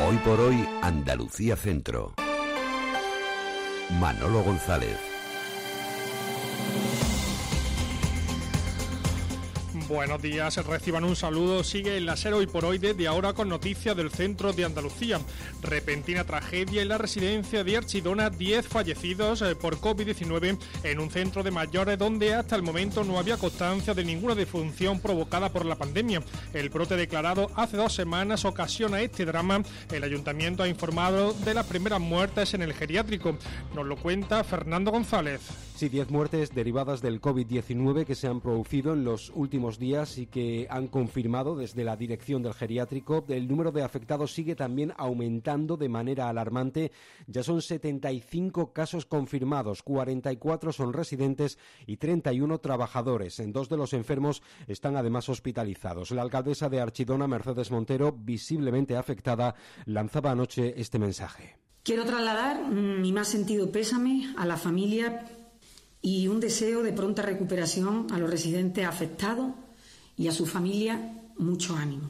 Hoy por hoy, Andalucía Centro. Manolo González. Buenos días, reciban un saludo. Sigue el SER Hoy por Hoy desde ahora con noticias del centro de Andalucía. Repentina tragedia en la residencia de Archidona, 10 fallecidos por COVID-19 en un centro de mayores donde hasta el momento no había constancia de ninguna defunción provocada por la pandemia. El brote declarado hace 2 semanas ocasiona este drama. El ayuntamiento ha informado de las primeras muertes en el geriátrico. Nos lo cuenta Fernando González. Sí, 10 muertes derivadas del COVID-19 que se han producido en los últimos días y que han confirmado desde la dirección del geriátrico. El número de afectados sigue también aumentando de manera alarmante. Ya son 75 casos confirmados, 44 son residentes y 31 trabajadores. En 2 de los enfermos están además hospitalizados. La alcaldesa de Archidona, Mercedes Montero, visiblemente afectada, lanzaba anoche este mensaje. Quiero trasladar mi más sentido pésame a la familia y un deseo de pronta recuperación a los residentes afectados y a su familia, mucho ánimo.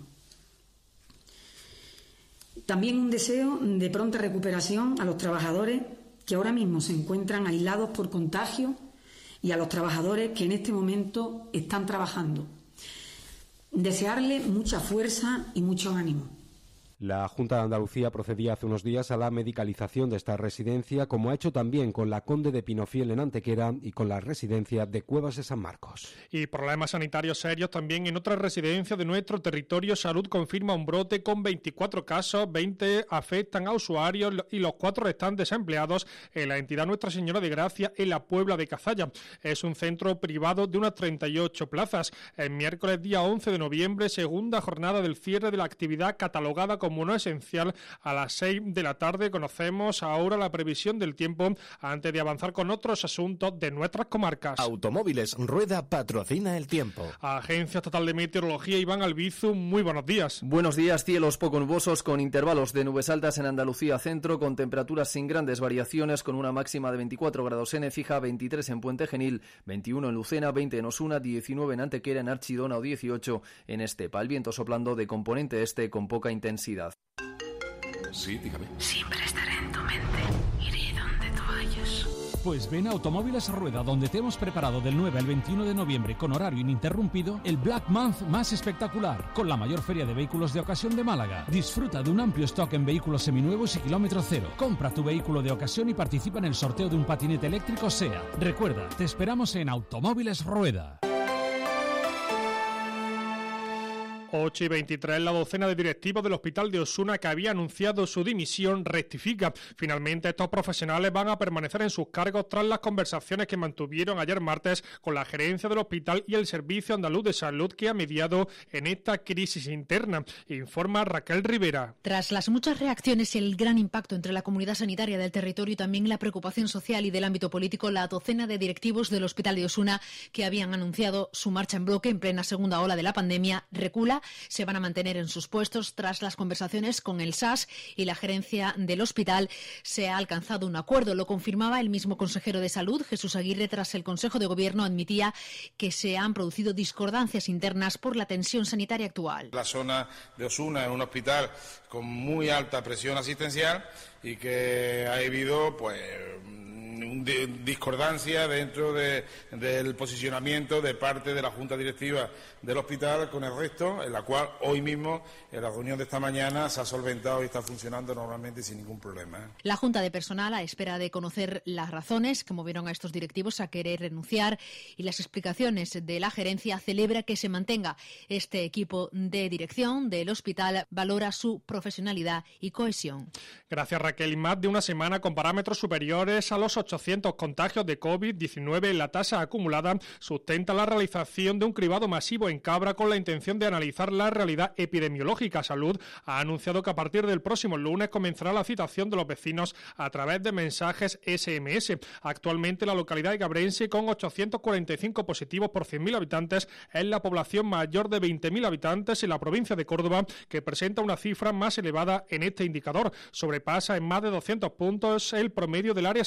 También un deseo de pronta recuperación a los trabajadores que ahora mismo se encuentran aislados por contagio y a los trabajadores que en este momento están trabajando. Desearles mucha fuerza y mucho ánimo. La Junta de Andalucía procedía hace unos días a la medicalización de esta residencia, como ha hecho también con la Conde de Pinofiel en Antequera y con la residencia de Cuevas de San Marcos. Y problemas sanitarios serios también en otra residencia de nuestro territorio. Salud confirma un brote con 24 casos, 20 afectan a usuarios y los 4 están desempleados en la entidad Nuestra Señora de Gracia en la Puebla de Cazalla. Es un centro privado de unas 38 plazas. El miércoles día 11 de noviembre, segunda jornada del cierre de la actividad catalogada como no esencial, a las 6 de la tarde. Conocemos ahora la previsión del tiempo antes de avanzar con otros asuntos de nuestras comarcas. Automóviles Rueda patrocina el tiempo. Agencia Estatal de Meteorología, Iván Albizu, muy buenos días. Buenos días, cielos poco nubosos con intervalos de nubes altas en Andalucía Centro, con temperaturas sin grandes variaciones, con una máxima de 24 grados en Écija, 23 en Puente Genil, 21 en Lucena, 20 en Osuna, 19 en Antequera, en Archidona o 18 en Estepa. El viento soplando de componente este con poca intensidad. Sí, dígame. Siempre estaré en tu mente. Iré donde tú vayas. Pues ven a Automóviles Rueda, donde te hemos preparado del 9 al 21 de noviembre con horario ininterrumpido el Black Month más espectacular, con la mayor feria de vehículos de ocasión de Málaga. Disfruta de un amplio stock en vehículos seminuevos y kilómetro cero. Compra tu vehículo de ocasión y participa en el sorteo de un patinete eléctrico SEA. Recuerda, te esperamos en Automóviles Rueda. 8:23, la docena de directivos del Hospital de Osuna que había anunciado su dimisión rectifica. Finalmente, estos profesionales van a permanecer en sus cargos tras las conversaciones que mantuvieron ayer martes con la gerencia del hospital y el Servicio Andaluz de Salud, que ha mediado en esta crisis interna, informa Raquel Rivera. Tras las muchas reacciones y el gran impacto entre la comunidad sanitaria del territorio y también la preocupación social y del ámbito político, la docena de directivos del Hospital de Osuna que habían anunciado su marcha en bloque en plena segunda ola de la pandemia recula. Se van a mantener en sus puestos. Tras las conversaciones con el SAS y la gerencia del hospital, se ha alcanzado un acuerdo. Lo confirmaba el mismo consejero de Salud, Jesús Aguirre, tras el Consejo de Gobierno admitía que se han producido discordancias internas por la tensión sanitaria actual. La zona de Osuna es un hospital con muy alta presión asistencial y que ha habido discordancia dentro del posicionamiento de parte de la Junta Directiva del hospital con el resto, en la cual hoy mismo, en la reunión de esta mañana, se ha solventado y está funcionando normalmente sin ningún problema. La Junta de Personal, a espera de conocer las razones que movieron a estos directivos a querer renunciar y las explicaciones de la gerencia, celebra que se mantenga este equipo de dirección del hospital, valora su profesionalidad y cohesión. Gracias, Raquel. Y más de una semana con parámetros superiores a los 800 contagios de COVID-19 en la tasa acumulada sustenta la realización de un cribado masivo en Cabra con la intención de analizar la realidad epidemiológica. Salud ha anunciado que a partir del próximo lunes comenzará la citación de los vecinos a través de mensajes SMS. Actualmente la localidad de Cabrense, con 845 positivos por 100.000 habitantes, es la población mayor de 20.000 habitantes en la provincia de Córdoba, que presenta una cifra más elevada en este indicador. Sobrepasa en más de 200 puntos el promedio del área sanitaria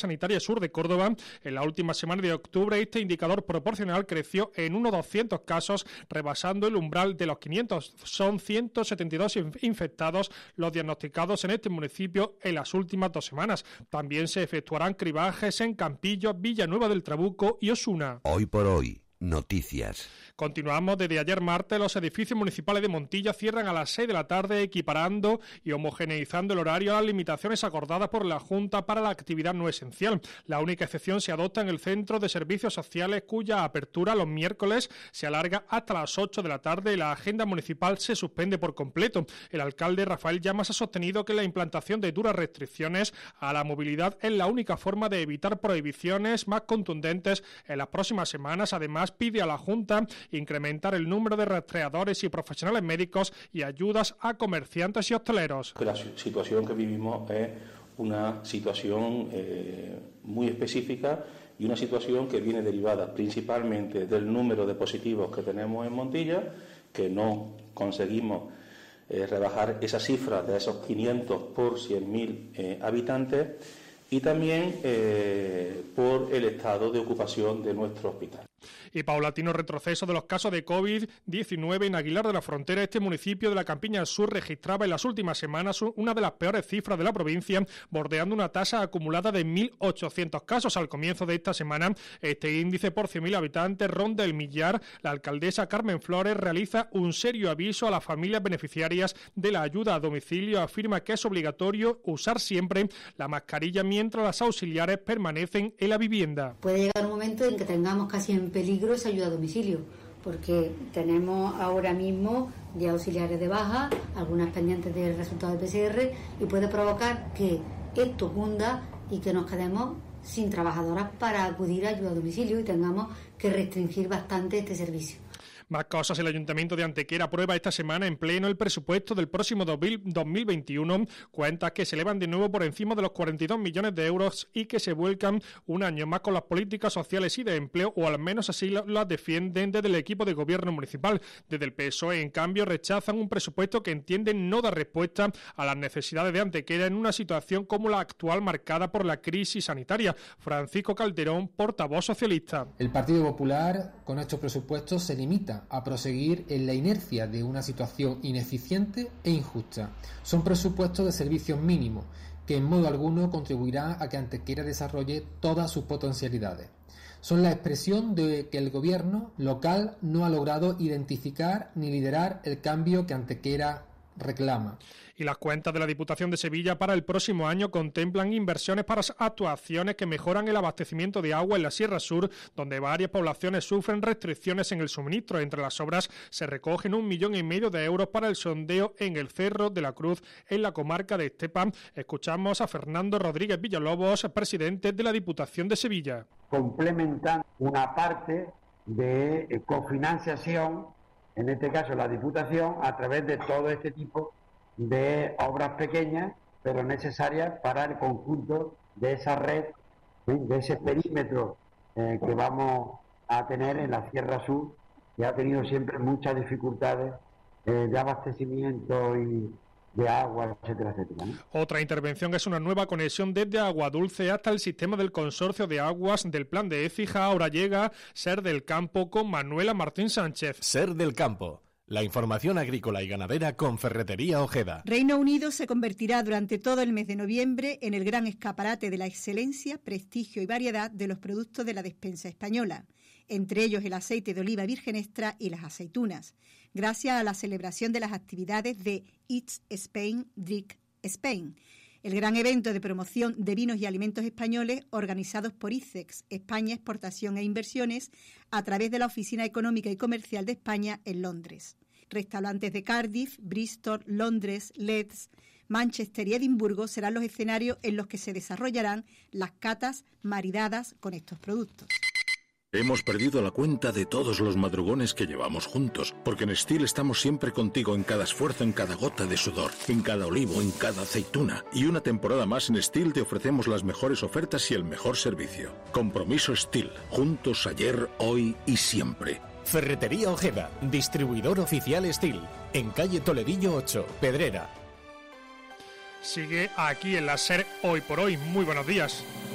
sur de Córdoba. En la última semana de octubre, este indicador proporcional creció en unos 200 casos, rebasando el umbral de los 500. Son 172 infectados los diagnosticados en este municipio en las últimas 2 semanas. También se efectuarán cribajes en Campillo, Villanueva del Trabuco y Osuna. Hoy por hoy, noticias. Continuamos. Desde ayer martes, los edificios municipales de Montilla cierran a las 6 de la tarde, equiparando y homogeneizando el horario a las limitaciones acordadas por la Junta para la actividad no esencial. La única excepción se adopta en el Centro de Servicios Sociales, cuya apertura los miércoles se alarga hasta las 8 de la tarde y la agenda municipal se suspende por completo. El alcalde Rafael Llamas ha sostenido que la implantación de duras restricciones a la movilidad es la única forma de evitar prohibiciones más contundentes en las próximas semanas. Además, pide a la Junta incrementar el número de rastreadores y profesionales médicos y ayudas a comerciantes y hosteleros. La situación que vivimos es una situación muy específica y una situación que viene derivada principalmente del número de positivos que tenemos en Montilla, que no conseguimos rebajar esa cifra de esos 500 por 100.000 habitantes, y también por el estado de ocupación de nuestro hospital. Y paulatino retroceso de los casos de COVID-19 en Aguilar de la Frontera. Este municipio de la Campiña Sur registraba en las últimas semanas una de las peores cifras de la provincia, bordeando una tasa acumulada de 1.800 casos. Al comienzo de esta semana, este índice por 100.000 habitantes ronda el millar. La alcaldesa Carmen Flores realiza un serio aviso a las familias beneficiarias de la ayuda a domicilio. Afirma que es obligatorio usar siempre la mascarilla mientras las auxiliares permanecen en la vivienda. Puede llegar un momento en que tengamos casi en peligro esa ayuda a domicilio, porque tenemos ahora mismo de auxiliares de baja, algunas pendientes del resultado del PCR, y puede provocar que esto cunda y que nos quedemos sin trabajadoras para acudir a ayuda a domicilio y tengamos que restringir bastante este servicio. Más cosas. El Ayuntamiento de Antequera aprueba esta semana en pleno el presupuesto del próximo 2021, cuentas que se elevan de nuevo por encima de los 42 millones de euros y que se vuelcan un año más con las políticas sociales y de empleo, o al menos así las defienden desde el equipo de gobierno municipal. Desde el PSOE, en cambio, rechazan un presupuesto que entienden no da respuesta a las necesidades de Antequera en una situación como la actual marcada por la crisis sanitaria. Francisco Calderón, portavoz socialista. El Partido Popular con estos presupuestos se limita a proseguir en la inercia de una situación ineficiente e injusta. Son presupuestos de servicios mínimos que en modo alguno contribuirán a que Antequera desarrolle todas sus potencialidades. Son la expresión de que el gobierno local no ha logrado identificar ni liderar el cambio que Antequera reclama. Y las cuentas de la Diputación de Sevilla para el próximo año contemplan inversiones para actuaciones que mejoran el abastecimiento de agua en la Sierra Sur, donde varias poblaciones sufren restricciones en el suministro. Entre las obras se recogen 1,5 millones de euros para el sondeo en el Cerro de la Cruz, en la comarca de Estepa. Escuchamos a Fernando Rodríguez Villalobos, presidente de la Diputación de Sevilla. Complementan una parte de cofinanciación, en este caso la Diputación, a través de todo este tipo de obras pequeñas, pero necesarias para el conjunto de esa red, de ese perímetro que vamos a tener en la Sierra Sur, que ha tenido siempre muchas dificultades de abastecimiento y de agua, etcétera, etcétera, ¿no? Otra intervención es una nueva conexión desde Aguadulce hasta el sistema del Consorcio de Aguas del Plan de Écija. Ahora llega Ser del Campo con Manuela Martín Sánchez. Ser del Campo. La información agrícola y ganadera con Ferretería Ojeda. Reino Unido se convertirá durante todo el mes de noviembre en el gran escaparate de la excelencia, prestigio y variedad de los productos de la despensa española, entre ellos el aceite de oliva virgen extra y las aceitunas, gracias a la celebración de las actividades de Eat Spain, Drink Spain, el gran evento de promoción de vinos y alimentos españoles organizados por ICEX, España Exportación e Inversiones, a través de la Oficina Económica y Comercial de España en Londres. Restaurantes de Cardiff, Bristol, Londres, Leeds, Manchester y Edimburgo serán los escenarios en los que se desarrollarán las catas maridadas con estos productos. Hemos perdido la cuenta de todos los madrugones que llevamos juntos, porque en Stihl estamos siempre contigo en cada esfuerzo, en cada gota de sudor, en cada olivo, en cada aceituna. Y una temporada más en Stihl te ofrecemos las mejores ofertas y el mejor servicio. Compromiso Stihl, juntos ayer, hoy y siempre. Ferretería Ojeda, distribuidor oficial Stihl, en calle Toledillo 8, Pedrera. Sigue aquí en la SER Hoy por Hoy. Muy buenos días.